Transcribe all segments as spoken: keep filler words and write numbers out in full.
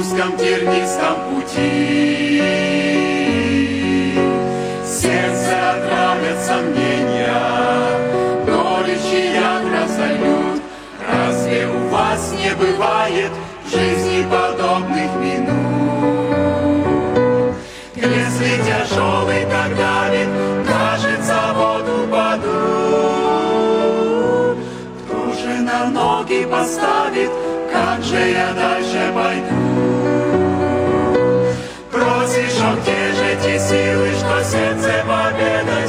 узком тернистом пути. Сердце отравят сомнения, горечи яд разольют. Разве у вас не бывает в жизни подобных минут? Если тяжелый так давит, кажется, вот упаду. Кто же на ноги поставит? Как же я дальше пойду? Просишь, о, где же те силы, что сердце победой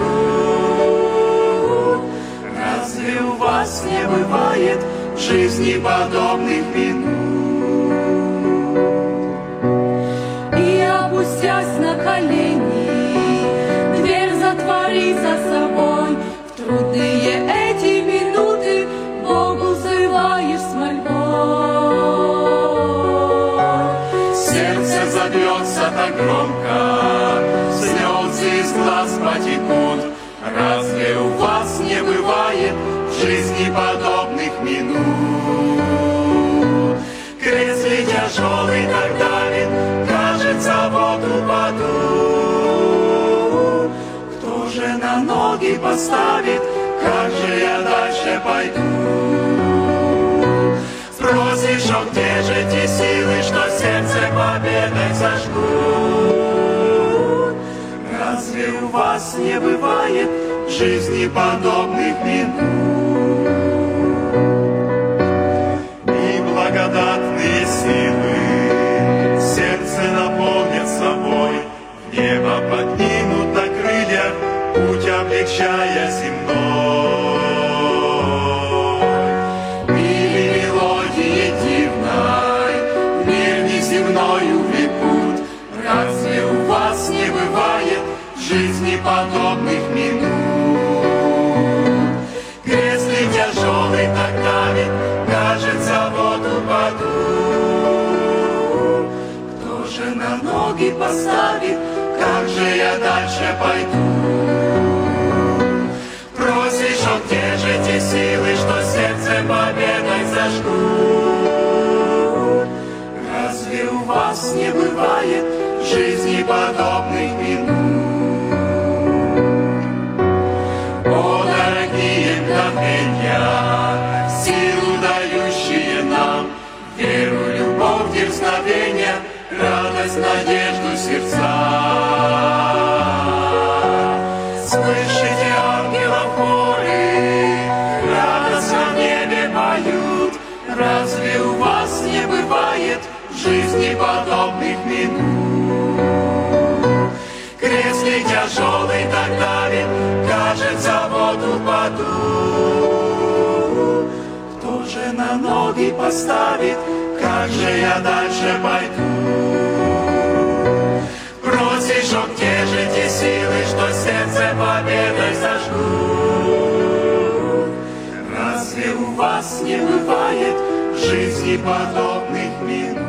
зажгут? Разве у вас не бывает в жизни подобных минут? И опустясь на колени, дверь затвори за собой. В трудные эти минуты Богу взываешь с мольбой. Сердце забьется так громко, слезы из глаз потекут. Разве у вас не бывает в жизни подобных минут? Кресле тяжелый так давит, кажется, вот упаду. Кто же на ноги поставит? Как же я дальше пойду? Спросишь, о, где же те силы, что сердце победой зажгут? Разве у вас не бывает в жизни подобных минут? И благодатные силы сердце наполнят собой, в небо поднимут на крыльях, путь облегчая земной. Или мелодии дивной в мир неземной увлекут. Разве у вас не бывает в жизни подобных минут? Кресле тяжелый так давит, кажется, вот упаду. Кто же на ноги поставит? Как же я дальше пойду? Просишь, о, где же те силы, что сердце победой зажгут? Разве у вас не бывает в жизни подобных минут? О, дорогие мгновения, силу дающие нам, веру, любовь, дерзновение, радость, надежду сердца. Слышите ангелов хоры, радостно в небе поют. Разве у вас не бывает в жизни подобных минут? Кресле тяжелый так давит, кажется, вот упаду. Кто же на ноги поставит? Как же я дальше пойду? Просишь, о, где же те силы, что сердце победой зажгут? Разве у вас не бывает в жизни подобных минут?